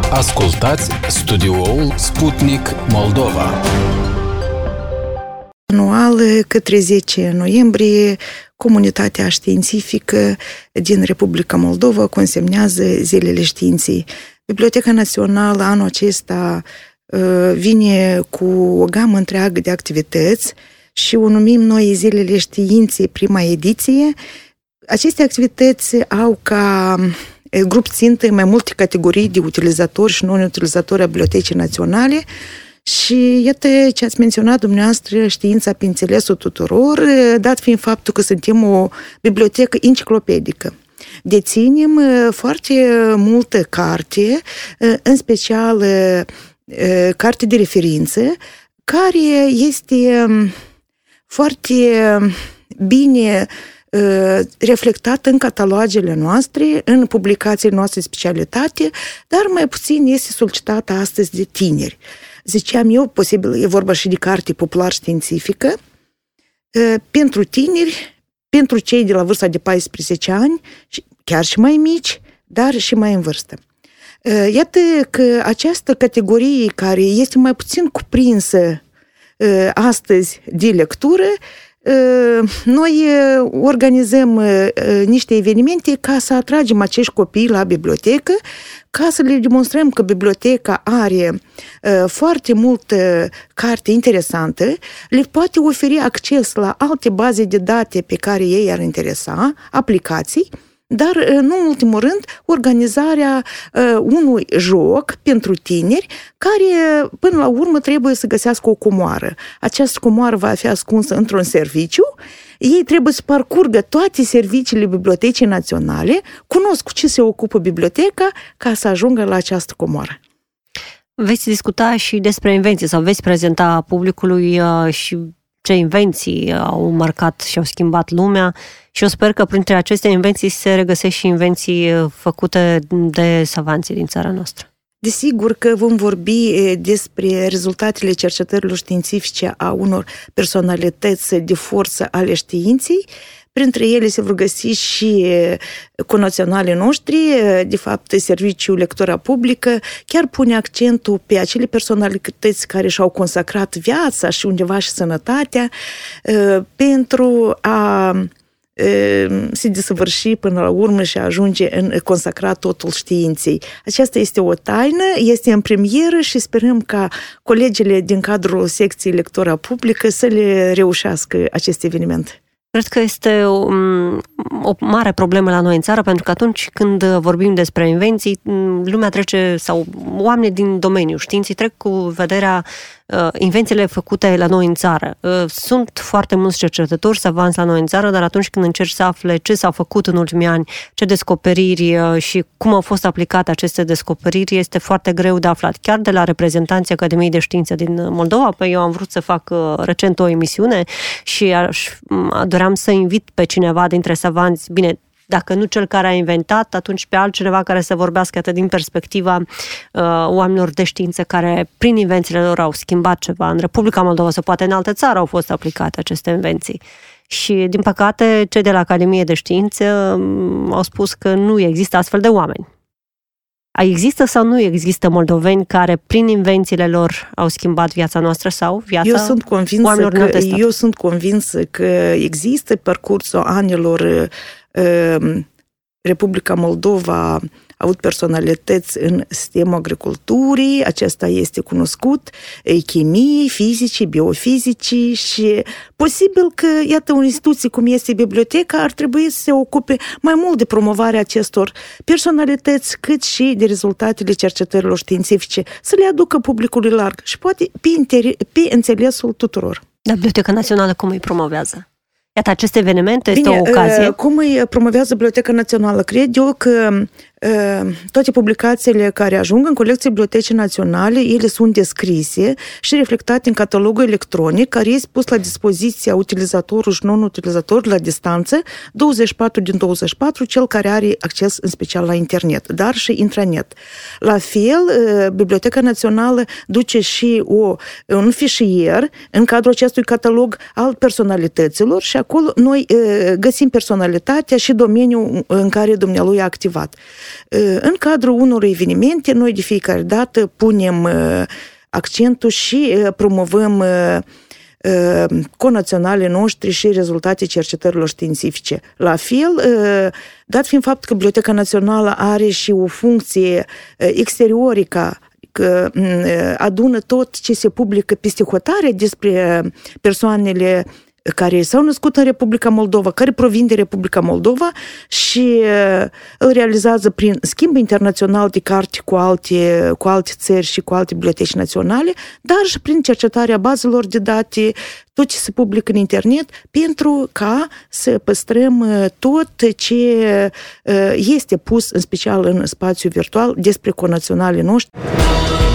Ascultați studioul Sputnik Moldova. Anual, către 10 noiembrie, comunitatea științifică din Republica Moldova consemnează Zilele Științei. Biblioteca Națională anul acesta vine cu o gamă întreagă de activități și o numim noi Zilele Științei, prima ediție. Aceste activități au ca grup țintă mai multe categorii de utilizatori și non-utilizatori a Bibliotecii Naționale. Și iată ce ați menționat dumneavoastră, știința pe înțelesul tuturor, dat fiind faptul că suntem o bibliotecă enciclopedică. Deținem foarte multă carte, în special carte de referință, care este foarte bine reflectată în catalogele noastre, în publicațiile noastre de specialitate, dar mai puțin este solicitată astăzi de tineri. Ziceam eu, posibil, e vorba și de carte popular-științifică, pentru tineri, pentru cei de la vârsta de 14 ani, chiar și mai mici, dar și mai în vârstă. Iată că această categorie care este mai puțin cuprinsă astăzi de lectură, noi organizăm niște evenimente ca să atragem acești copii la bibliotecă, ca să le demonstrăm că biblioteca are foarte multă carte interesantă, le poate oferi acces la alte baze de date pe care ei ar interesa, aplicații, dar, nu în ultimul rând, organizarea unui joc pentru tineri care, până la urmă, trebuie să găsească o comoară. Această comoară va fi ascunsă într-un serviciu. Ei trebuie să parcurgă toate serviciile Bibliotecii Naționale, cunosc cu ce se ocupă biblioteca, ca să ajungă la această comoară. Veți discuta și despre invenții sau veți prezenta publicului și ce invenții au marcat și au schimbat lumea și eu sper că printre aceste invenții se regăsesc și invenții făcute de savanții din țara noastră. Desigur că vom vorbi despre rezultatele cercetărilor științifice a unor personalități de forță ale științei. Printre ele se vor găsi și conaționalii noștri. De fapt, Serviciul Lectura Publică chiar pune accentul pe acele personalități care și-au consacrat viața și undeva și sănătatea pentru a se desăvârși până la urmă și a ajunge în consacra totul științei. Aceasta este o taină, este în premieră și sperăm ca colegele din cadrul secției Lectura Publică să le reușească acest eveniment. Cred că este o mare problemă la noi în țară, pentru că atunci când vorbim despre invenții, lumea trece, sau oamenii din domeniul științei trec cu vederea invențiile făcute la noi în țară. Sunt foarte mulți cercetători savanți la noi în țară, dar atunci când încerci să afle ce s-a făcut în ultimii ani, ce descoperiri și cum au fost aplicate aceste descoperiri, este foarte greu de aflat. Chiar de la reprezentanții Academiei de Științe din Moldova, eu am vrut să fac recent o emisiune și doream să invit pe cineva dintre savanți, bine, dacă nu cel care a inventat, atunci pe altcineva care să vorbească atât din perspectiva oamenilor de știință care prin invențiile lor au schimbat ceva. În Republica Moldova sau poate în altă țară au fost aplicate aceste invenții. Și, din păcate, cei de la Academie de Științe au spus că nu există astfel de oameni. Există sau nu există moldoveni care prin invențiile lor au schimbat viața noastră sau viața oamenilor neatestați? Eu sunt convinsă că există parcursul anilor. Republica Moldova a avut personalități în sistemul agriculturii, acesta este cunoscut, chimii, fizicii, biofizicii și posibil că, iată, o instituție cum este biblioteca ar trebui să se ocupe mai mult de promovarea acestor personalități, cât și de rezultatele cercetărilor științifice, să le aducă publicului larg și poate pe înțelesul tuturor. Dar Biblioteca Națională cum îi promovează? Iată, acest eveniment este o ocazie. Cum îi promovează Biblioteca Națională? Cred eu că toate publicațiile care ajung în colecția Bibliotecii Naționale, ele sunt descrise și reflectate în catalogul electronic, care este pus la dispoziția utilizatorului și non-utilizatorului la distanță, 24 din 24, cel care are acces în special la internet, dar și intranet. La fel, Biblioteca Națională duce și un fișier în cadrul acestui catalog al personalităților și acolo noi găsim personalitatea și domeniul în care dumnealui a activat. în cadrul unor evenimente, noi de fiecare dată punem accentul și promovăm conaționale noștri și rezultate cercetărilor științifice. La fel, dat fiind faptul că Biblioteca Națională are și o funcție exteriorică, că adună tot ce se publică peste hotare despre persoanele care s-au născut în Republica Moldova, care provin de Republica Moldova și îl realizează prin schimb internațional de carte cu alte țări și cu alte biblioteci naționale, dar și prin cercetarea bazelor de date, tot ce se publică în internet, pentru ca să păstrăm tot ce este pus, în special în spațiu virtual, despre conaționalii noștri.